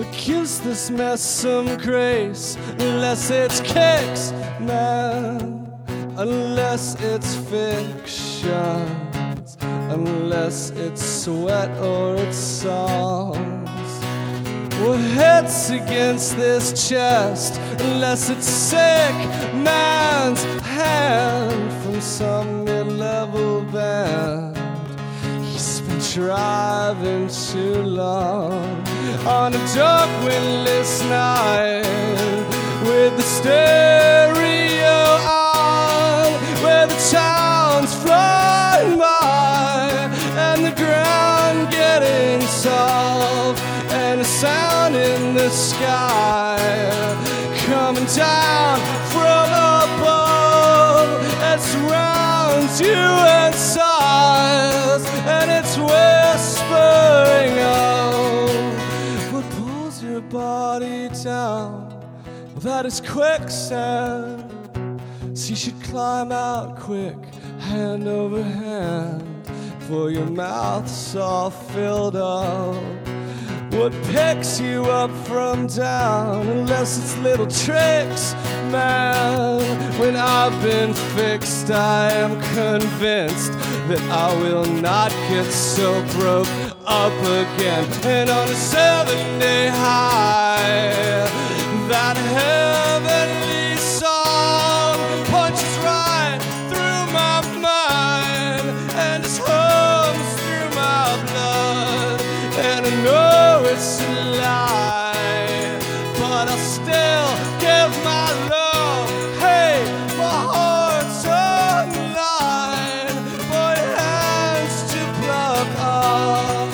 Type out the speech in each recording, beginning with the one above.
Gives this mess some grace, unless it's kicks, man, unless it's fictions, unless it's sweat or it's songs. What hits against this chest, unless it's sick man's hand from some mid-level band. He's been driving too long on a dark windless night with the stereo on, where the town's flying by and the ground getting soft, and a sound in the sky coming down from above that surrounds you and sighs, and it's whispering out what pulls your body down. Well, that is quicksand, so you should climb out quick, hand over hand, for your mouth's all filled up. What picks you up from down, unless it's little tricks, man. When I've been fixed, I am convinced that I will not get so broke up again. And on a 7-day high, that heavenly song punches right through my mind and just hums through my blood. And I know it's a lie, but I'll still give my love. Hey, my heart's online for your hands to pluck off.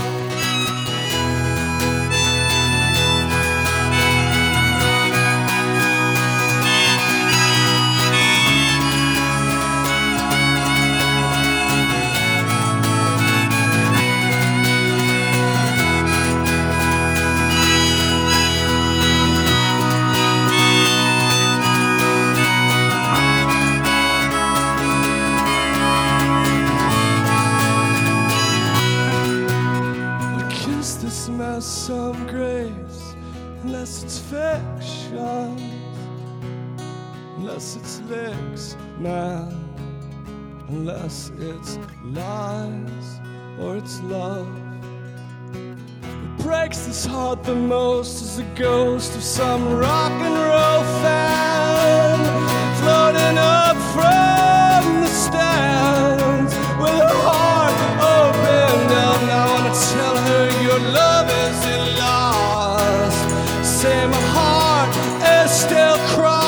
This mess some grace, unless it's fictions, unless it's licks, man, unless it's lies or it's love. What breaks this heart the most is the ghost of some rock and roll fan floating up from the stands with her heart open up. I wanna tell her your love isn't lost. Say my heart is still crying.